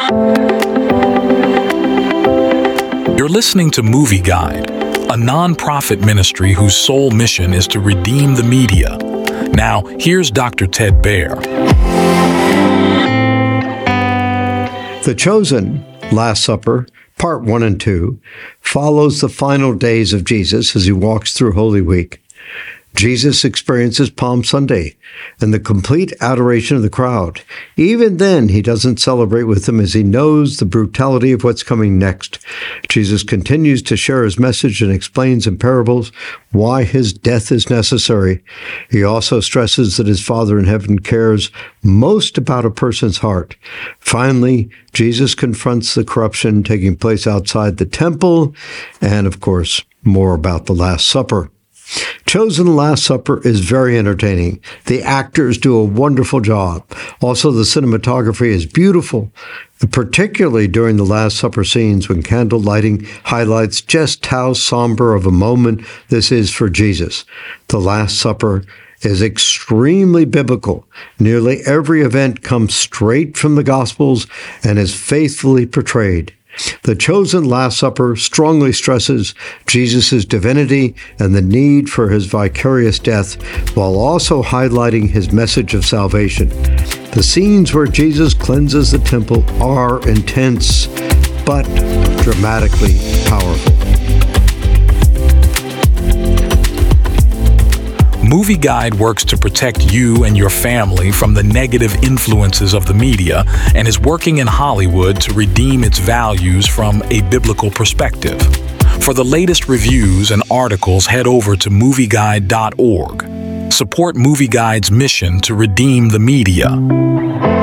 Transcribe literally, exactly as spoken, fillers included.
You're listening to Movie Guide, a non-profit ministry whose sole mission is to redeem the media. Now, here's Doctor Ted Baehr. The Chosen, Last Supper, Part one and two, follows the final days of Jesus as he walks through Holy Week. Jesus experiences Palm Sunday and the complete adoration of the crowd. Even then, he doesn't celebrate with them as he knows the brutality of what's coming next. Jesus continues to share his message and explains in parables why his death is necessary. He also stresses that his Father in heaven cares most about a person's heart. Finally, Jesus confronts the corruption taking place outside the temple, and of course, more about the Last Supper. Chosen Last Supper is very entertaining. The actors do a wonderful job. Also, the cinematography is beautiful, particularly during the Last Supper scenes when candle lighting highlights just how somber of a moment this is for Jesus. The Last Supper is extremely biblical. Nearly every event comes straight from the Gospels and is faithfully portrayed. The Chosen Last Supper strongly stresses Jesus' divinity and the need for his vicarious death, while also highlighting his message of salvation. The scenes where Jesus cleanses the temple are intense, but dramatically powerful. Movie Guide works to protect you and your family from the negative influences of the media and is working in Hollywood to redeem its values from a biblical perspective. For the latest reviews and articles, head over to movie guide dot org. Support Movie Guide's mission to redeem the media.